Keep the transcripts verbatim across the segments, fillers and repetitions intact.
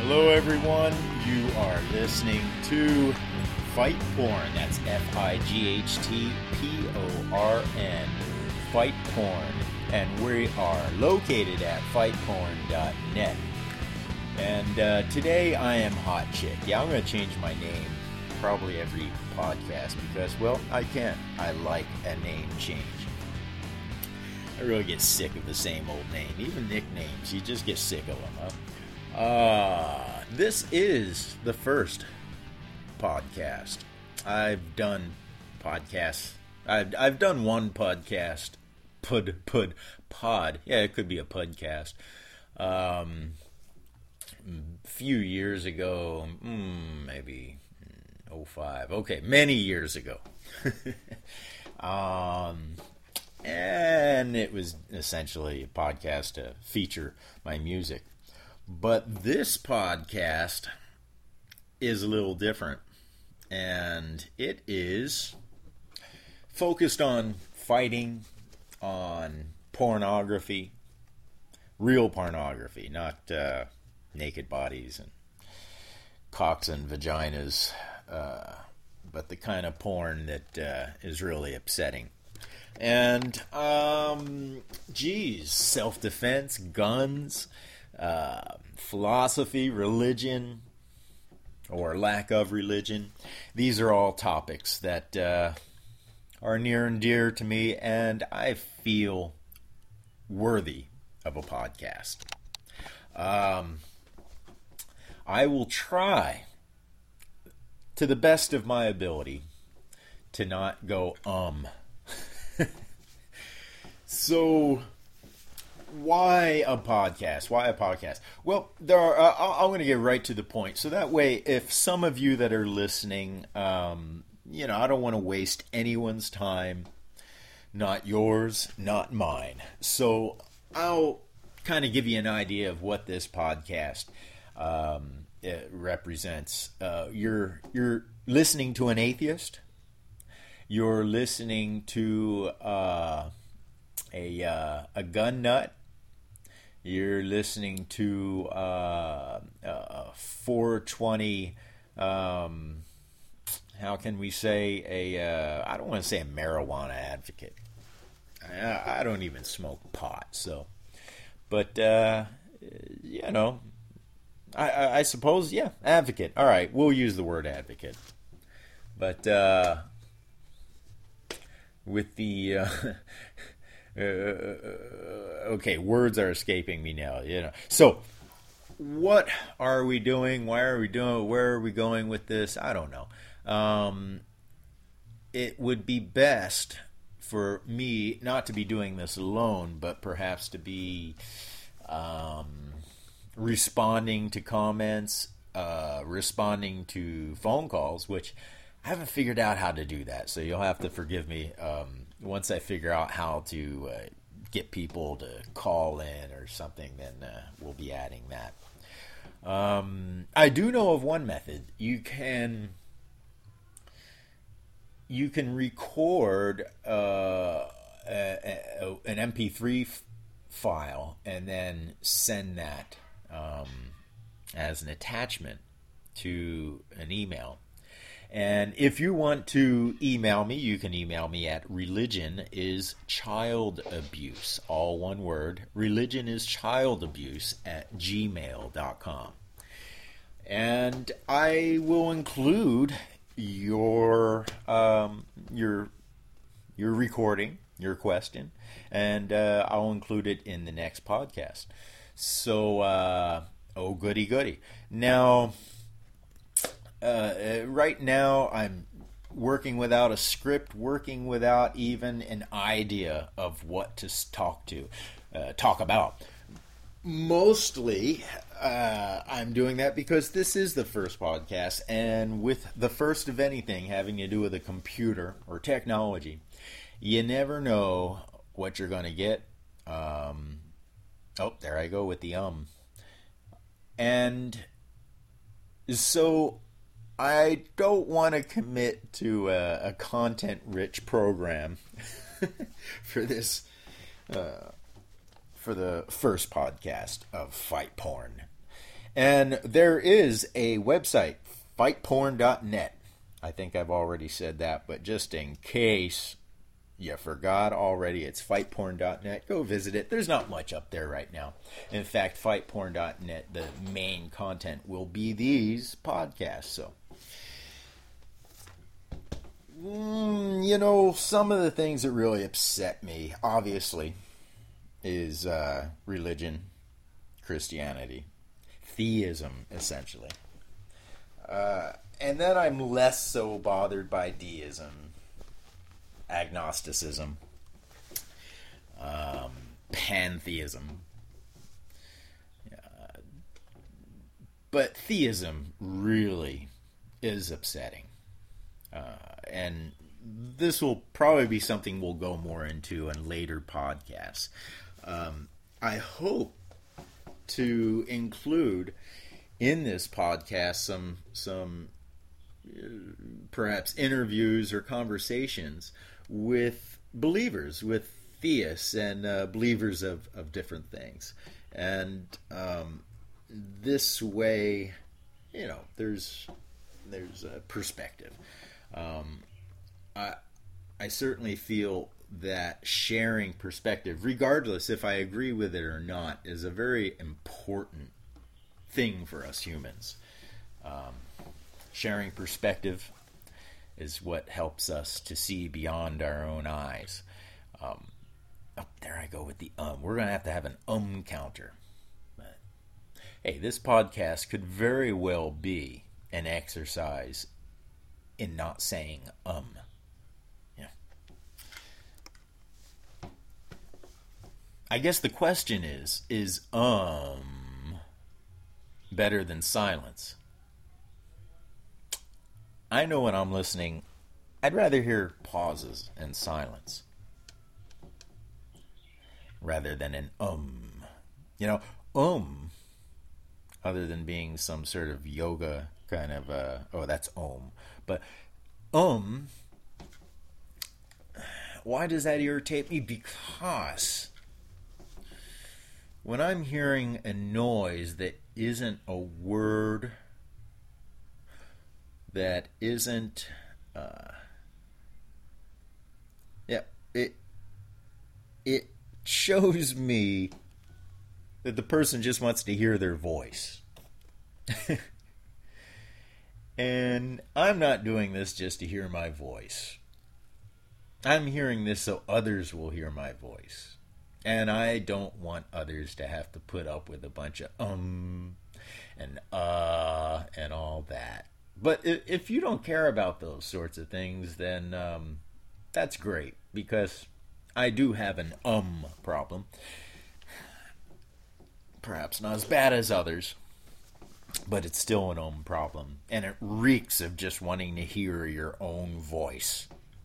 Hello everyone, you are listening to Fight Porn. That's F I G H T P O R N. Fight Porn. And we are located at fight porn dot net. And uh, today I am Hot Chick. Yeah, I'm going to change my name probably every podcast because, well, I can. I like a name change. I really get sick of the same old name. Even nicknames, you just get sick of them, huh? Uh, this is the first podcast. I've done podcasts. I've, I've done one podcast. Pud, pud, pod. Yeah, it could be a podcast. Um, a few years ago, mm, maybe oh five. Okay, many years ago. um, and it was essentially a podcast to feature my music. But this podcast is a little different, and it is focused on fighting, on pornography, real pornography, not uh, naked bodies and cocks and vaginas, uh, but the kind of porn that uh, is really upsetting. And, um, geez, self-defense, guns, uh, philosophy, religion, or lack of religion. These are all topics that uh, are near and dear to me, and I feel worthy of a podcast. Um, I will try, to the best of my ability, to not go um. So, why a podcast? Why a podcast? Well, there are. Uh, I'm going to get right to the point. So that way, if some of you that are listening, um, you know, I don't want to waste anyone's time. Not yours, not mine. So I'll kind of give you an idea of what this podcast um, it represents. Uh, you're you're listening to an atheist. You're listening to uh, a uh, a gun nut. You're listening to uh, a four twenty. Um, how can we say a? Uh, I don't want to say a marijuana advocate. I, I don't even smoke pot, so. But uh, you know, I, I, I suppose yeah, advocate. All right, we'll use the word advocate. But uh, with the uh, uh, okay, words are escaping me now. You know, so what are we doing? Why are we doing? Where are we going with this? I don't know. Um, it would be best for me not to be doing this alone, but perhaps to be um, responding to comments, uh, responding to phone calls, which I haven't figured out how to do that. So you'll have to forgive me um, once I figure out how to uh, get people to call in or something, then uh, we'll be adding that. Um, I do know of one method. You can... You can record uh, a, a, an M P three f- file and then send that um, as an attachment to an email. And if you want to email me, you can email me at religion is child abuse, all one word, religion is child abuse at gmail dot com. And I will include your um, your your recording, your question, and uh, I'll include it in the next podcast. So, uh, oh goody goody. Now, uh, right now I'm working without a script, working without even an idea of what to talk to, uh, talk about. Mostly, uh, I'm doing that because this is the first podcast, and with the first of anything having to do with a computer or technology, you never know what you're going to get. Um, oh, there I go with the um. And so I don't want to commit to a, a content-rich program for this uh, for the first podcast of Fight Porn. And there is a website, fight porn dot net. I think I've already said that, but just in case you forgot already, it's fight porn dot net. Go visit it. There's not much up there right now. In fact, fight porn dot net, the main content will be these podcasts. So, mm, you know, some of the things that really upset me, obviously, is uh, religion, Christianity, theism, essentially. Uh, and then I'm less so bothered by deism, agnosticism, um, pantheism. Uh, but theism really is upsetting. Uh, and this will probably be something we'll go more into in later podcasts. Um, I hope to include in this podcast some some uh, perhaps interviews or conversations with believers, with theists and uh, believers of, of different things. And um, this way, you know, there's there's a perspective. Um, I I certainly feel that sharing perspective, regardless if I agree with it or not, is a very important thing for us humans. Um, sharing perspective is what helps us to see beyond our own eyes. Um, oh, there I go with the um. We're going to have to have an um counter. But, hey, this podcast could very well be an exercise in not saying um. Yeah. I guess the question is, is um better than silence? I know when I'm listening, I'd rather hear pauses and silence rather than an um. You know, um, other than being some sort of yoga kind of, uh, oh, that's om. But um, why does that irritate me? Because when I'm hearing a noise that isn't a word, that isn't, uh, yeah, it, it shows me that the person just wants to hear their voice. And I'm not doing this just to hear my voice. I'm hearing this so others will hear my voice. And I don't want others to have to put up with a bunch of um and uh and all that. But if you don't care about those sorts of things, then um, that's great, because I do have an um problem. Perhaps not as bad as others, but it's still an um problem. And it reeks of just wanting to hear your own voice.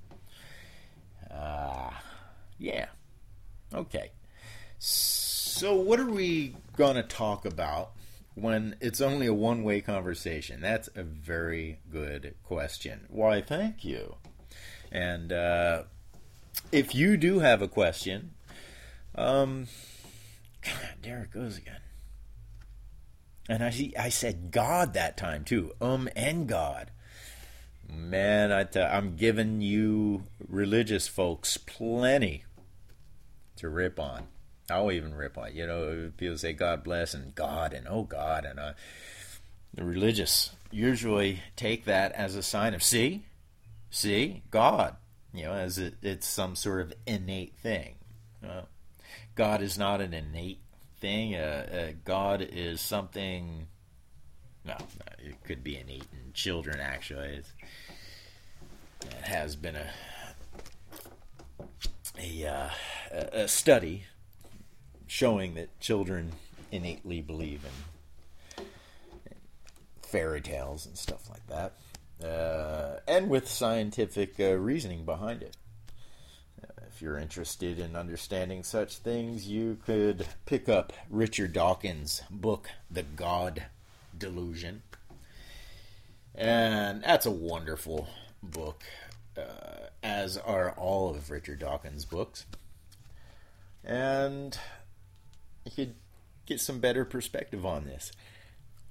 Uh, yeah. Okay. So what are we going to talk about when it's only a one-way conversation? That's a very good question. Why, thank you. And uh, if you do have a question, um, God, there it goes again. And I see, I said God that time too. Um and God. Man, I t- I'm giving you religious folks plenty to rip on. I'll even rip on. You know, people say God bless and God and oh God. And uh, the religious usually take that as a sign of, see? See? God. You know, as it, it's some sort of innate thing. Uh, God is not an innate thing. Uh, uh, God is something... No, it could be innate in children, actually. It's, it has been a a, uh, a study showing that children innately believe in fairy tales and stuff like that, uh, and with scientific uh, reasoning behind it. If you're interested in understanding such things, you could pick up Richard Dawkins' book, The God Delusion. And that's a wonderful book, uh, as are all of Richard Dawkins' books. And you could get some better perspective on this.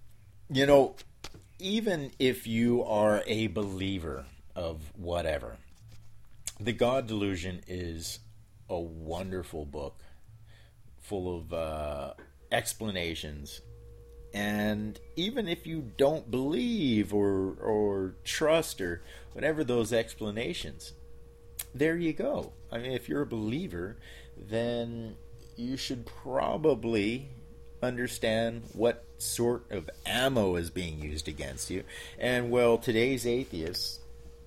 You know, even if you are a believer of whatever, The God Delusion is a wonderful book full of uh, explanations. And even if you don't believe or or trust or whatever those explanations, there you go. I mean, if you're a believer, then you should probably understand what sort of ammo is being used against you. And well, today's atheist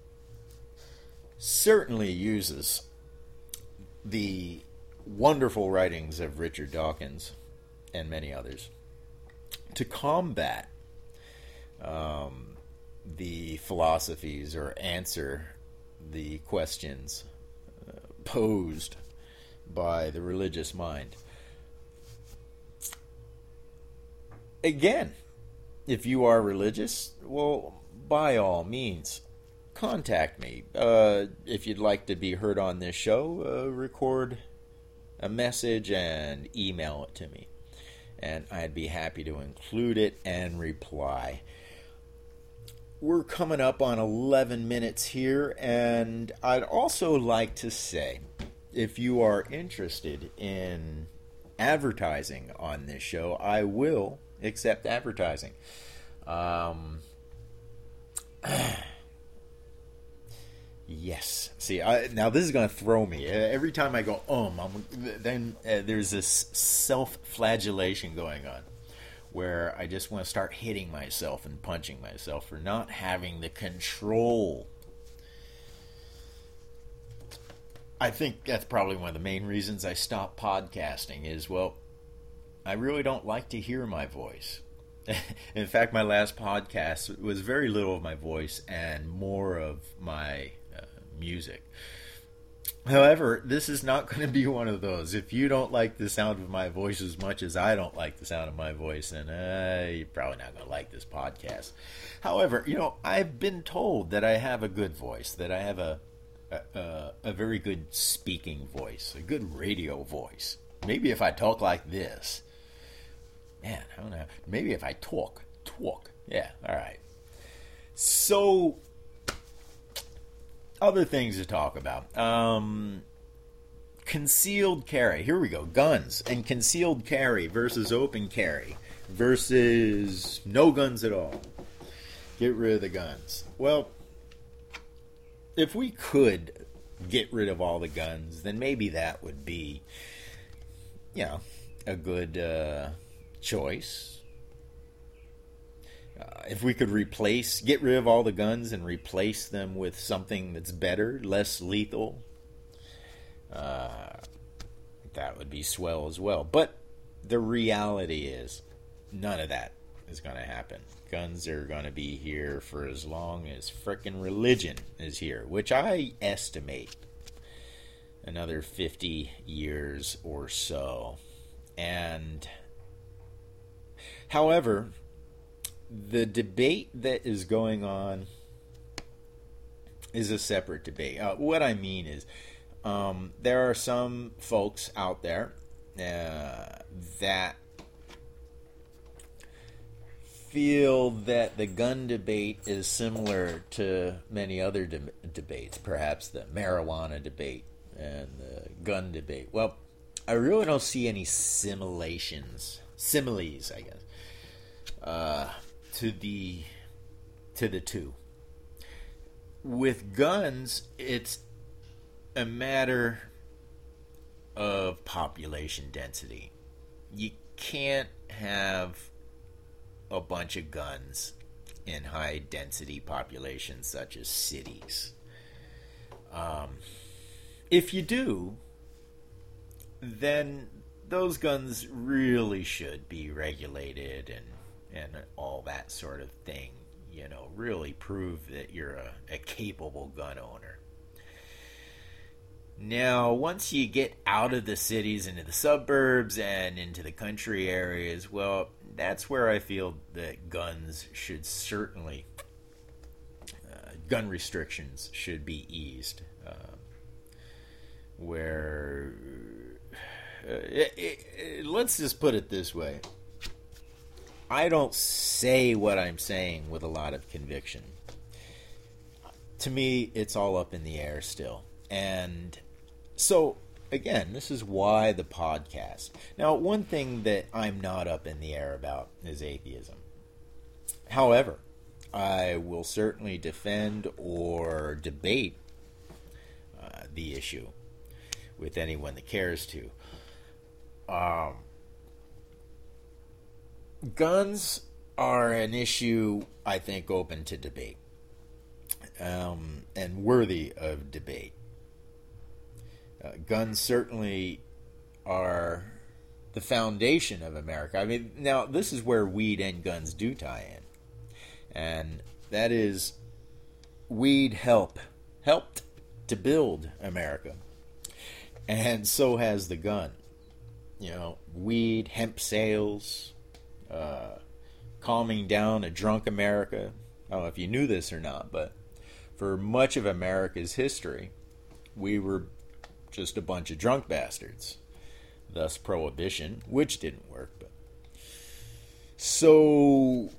certainly uses the wonderful writings of Richard Dawkins and many others to combat um, the philosophies or answer the questions uh, posed by the religious mind. Again, if you are religious, well, by all means, contact me. Uh, if you'd like to be heard on this show, uh, record a message and email it to me. And I'd be happy to include it and reply. We're coming up on eleven minutes here, and I'd also like to say, if you are interested in advertising on this show, I will accept advertising. Um, yes. See, I, now this is going to throw me. Every time I go, um, I'm, then uh, there's this self-flagellation going on, where I just want to start hitting myself and punching myself for not having the control. I think that's probably one of the main reasons I stopped podcasting is, well, I really don't like to hear my voice. In fact, my last podcast was very little of my voice and more of my uh, music. However, this is not going to be one of those. If you don't like the sound of my voice as much as I don't like the sound of my voice, then uh, you're probably not going to like this podcast. However, you know, I've been told that I have a good voice, that I have a a, a, a very good speaking voice, a good radio voice. Maybe if I talk like this. Man, I don't know. Maybe if I talk, talk. Yeah, all right. So, other things to talk about. Um, concealed carry. Here we go. Guns and concealed carry versus open carry versus no guns at all. Get rid of the guns. Well, if we could get rid of all the guns, then maybe that would be, you know, a good uh, choice. Uh, if we could replace, get rid of all the guns and replace them with something that's better, less lethal, uh, that would be swell as well. But the reality is, none of that is going to happen. Guns are going to be here for as long as frickin' religion is here, which I estimate another fifty years or so. And, however, the debate that is going on is a separate debate. Uh, what I mean is, um, there are some folks out there uh, that feel that the gun debate is similar to many other de- debates, perhaps the marijuana debate and the gun debate. Well, I really don't see any simulations, similes, I guess, uh, to the to the two. With guns, it's a matter of population density. You can't have a bunch of guns in high density populations such as cities. Um, if you do, then those guns really should be regulated and and all that sort of thing. You know, really prove that you're a, a capable gun owner. Now, once you get out of the cities into the suburbs and into the country areas, well, that's where I feel that guns should certainly, uh, gun restrictions should be eased. Uh, where, uh, it, it, it, let's just put it this way. I don't say what I'm saying with a lot of conviction. To me, it's all up in the air still. And so, again, this is why the podcast. Now, one thing that I'm not up in the air about is atheism. However, I will certainly defend or debate uh, the issue with anyone that cares to. Um, guns are an issue, I think, open to debate um, and worthy of debate. Uh, guns certainly are the foundation of America. I mean, now, this is where weed and guns do tie in. And that is, weed help, helped to build America. And so has the gun. You know, weed, hemp sales, uh, calming down a drunk America. I don't know if you knew this or not, but for much of America's history, we were just a bunch of drunk bastards. Thus Prohibition, which didn't work. But so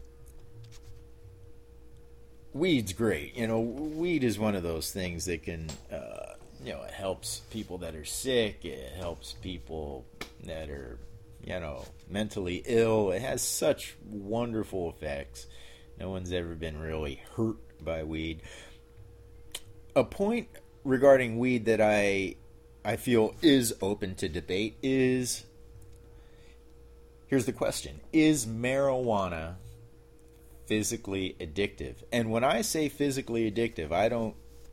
weed's great. You know, weed is one of those things that can, uh, you know, it helps people that are sick. It helps people that are, you know, mentally ill. It has such wonderful effects. No one's ever been really hurt by weed. A point regarding weed that I I feel is open to debate is, here's the question: is marijuana physically addictive? And when I say physically addictive, I don't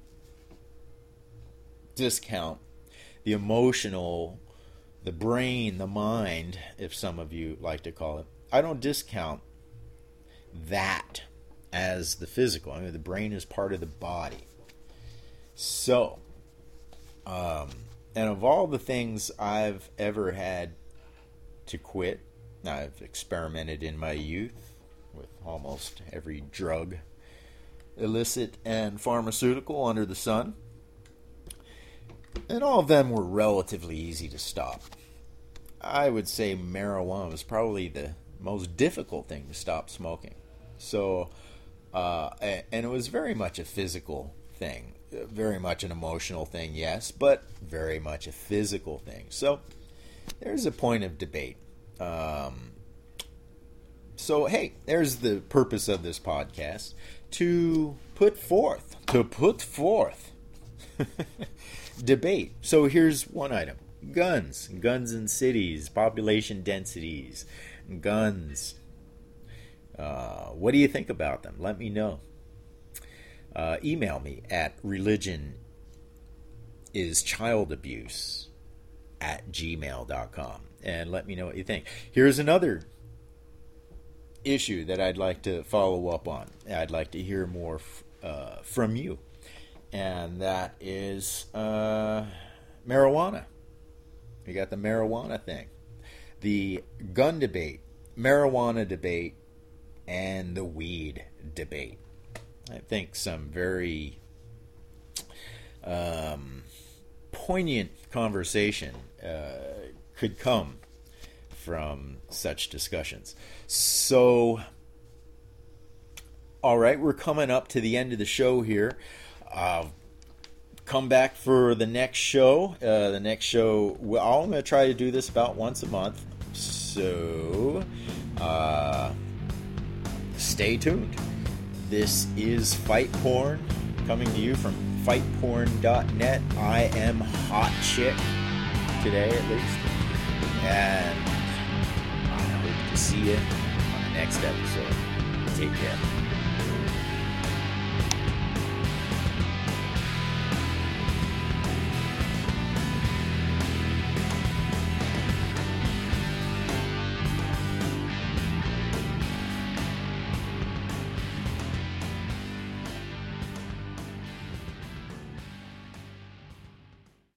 discount the emotional, the brain, the mind, if some of you like to call it. I don't discount that as the physical. I mean, the brain is part of the body. So, um, and of all the things I've ever had to quit, I've experimented in my youth with almost every drug, illicit and pharmaceutical under the sun. And all of them were relatively easy to stop. I would say marijuana was probably the most difficult thing to stop smoking. So, uh, and it was very much a physical thing. Very much an emotional thing, yes, but very much a physical thing. So, there's a point of debate. Um, so, hey, there's the purpose of this podcast. To put forth, to put forth debate. So here's one item. Guns. Guns in cities. Population densities. Guns. Uh, what do you think about them? Let me know. Uh, email me at religion is child abuse at gmail dot com and let me know what you think. Here's another issue that I'd like to follow up on. I'd like to hear more f- uh, from you. And that is uh, marijuana. We got the marijuana thing. The gun debate, marijuana debate, and the weed debate. I think some very um, poignant conversation uh, could come from such discussions. So, all right, we're coming up to the end of the show here. Uh, come back for the next show. Uh, the next show, well, I'm going to try to do this about once a month. So, uh, stay tuned. This is Fight Porn, coming to you from fight porn dot net. I am hot chick, today at least. And I hope to see you on the next episode. Take care.